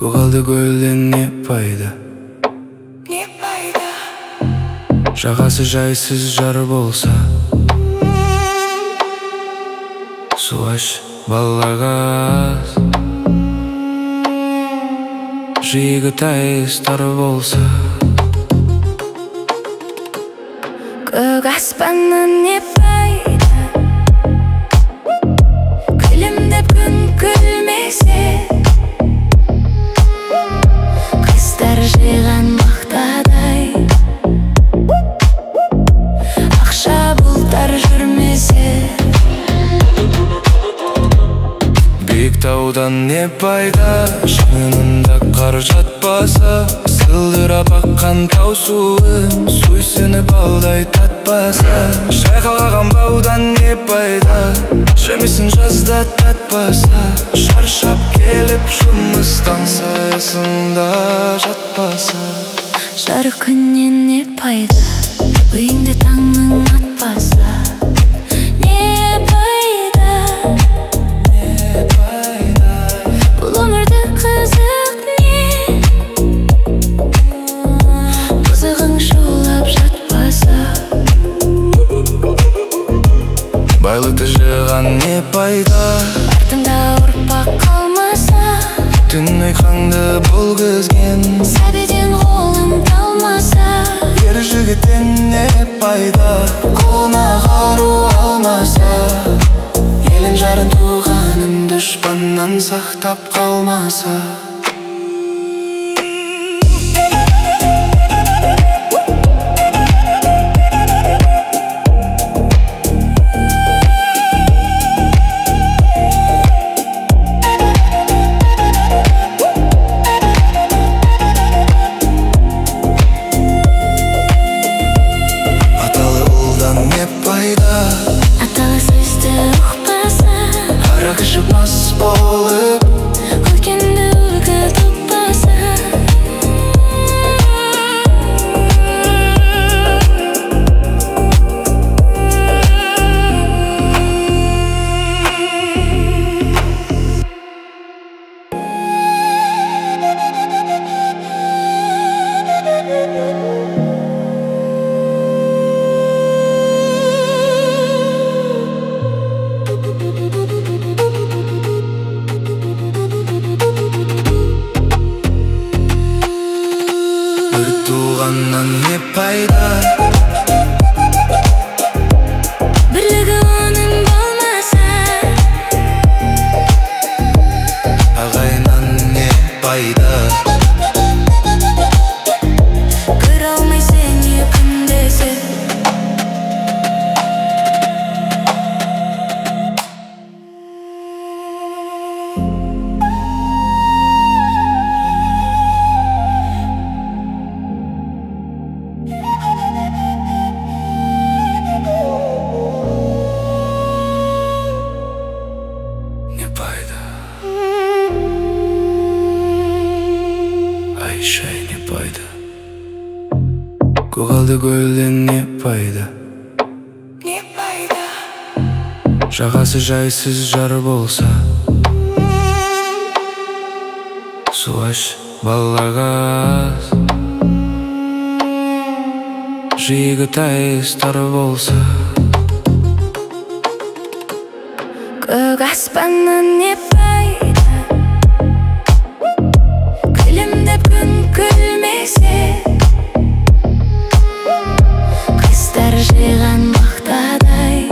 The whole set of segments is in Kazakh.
Көгалды көлден не пайда? Не пайда? Жағасы жайсыз жар болса, су аш балаларға аз. Жиегі тайыз тар болса, көк аспаннан не пайда? Күлімдеп күн күлмесе, қыздар жиған мақтадай, ақша бұлттар жүрмесе. биік таудан не пайда? Шыңында қар жатпаса, сылдырап аққан тау суын сүйсініп алдай татпаса. Шайқалған баудан не пайда? Жемесін жазда татпаса. Шаршап келіп жұмыстан сайысында жатпаса. Жарық күннен не пайда? Үйіңде таңның атпаса. Не пайда? Не пайда? Бұл өмірді қызық не? Қызығың шулап жатпаса. Байлықты жиған не пайда? Артыңда ұрпақ қалмаса. Түн ұйқаңды бұлғызген Сәбиден қолың талмаса. ер жігіттен не пайда? Қолына қару алмаса. Елін жарын туғанын дұшпаннан сақтап қалмаса. Аталы сөзді ұқпаса. Арақ ішіп мас болып, Өткенді үлгі тұтпаса. бір туғаннан не пайда? Бірлігі оның болмаса. Ағайыннан не пайда? Көре алмайсың не күндесі. Не пайда? Айшай не пайда? Көгалды көлден не пайда? Не пайда? Жағасы жайсыз жар болса, су аш балаларға аз. Жиегі тайыз тар болса, көк аспаннан не пайда? Күлімдеп күн күлмесе, қыздар жиған мақтадай,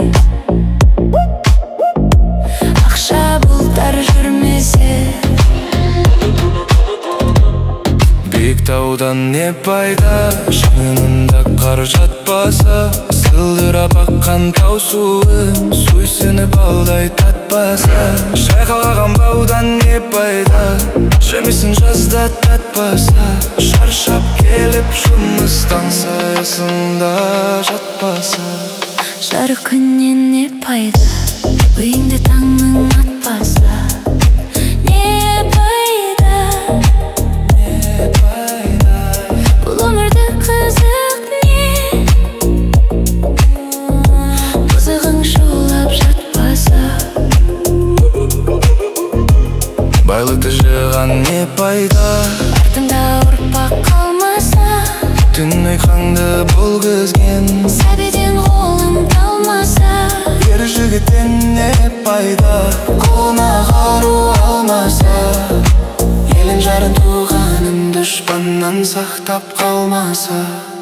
ақша бұлттар жүрмесе. биік таудан не пайда? Шыңында қар жатпаса, сылдырап аққан тау суын сүйсініп алдай татпаса. Шайқалған баудан не пайда? Жемесін жазда татпаса. Шаршап келіп жұмыстан сайысында жатпаса. Жарық күннен не пайда? Үйіңде таңның атпаса. Не пайда? Не пайда? Бұл өмірді қызық не? Қызығың шулап жатпаса. байлықты жиған не пайда? жатпаса.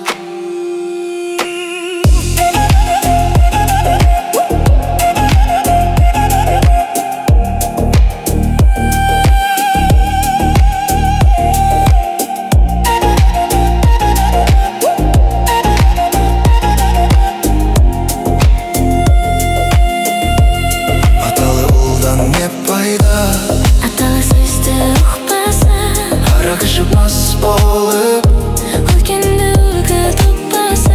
Аталы ұлдан не пайда, Аталы сөзді ұқпаса, арақ ішіп мас болып, үлкенді үлгі тұтпаса.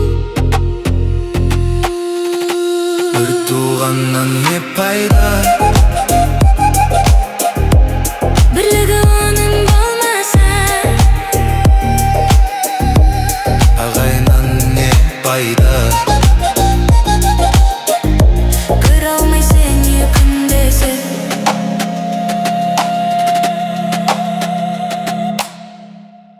бір туғаннан не пайда,